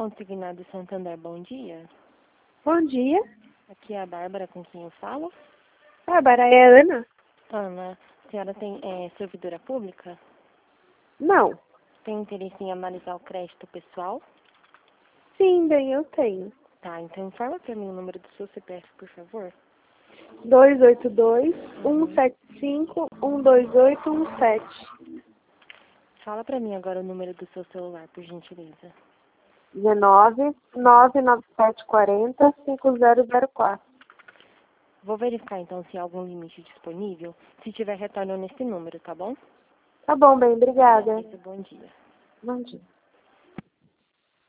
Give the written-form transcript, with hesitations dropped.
Consignado Santander, bom dia. Bom dia. Aqui é a Bárbara com quem eu falo. Bárbara, é Ana? Ana, a senhora é servidora pública? Não. Tem interesse em analisar o crédito pessoal? Sim, bem, eu tenho. Tá, então informa para mim o número do seu CPF, por favor. 282-175-12817. Fala para mim agora o número do seu celular, por gentileza. 19-99740-5004. Vou verificar então se há algum limite disponível. Se tiver, retorno nesse número, tá bom? Tá bom, bem, obrigada. Bom dia. Bom dia.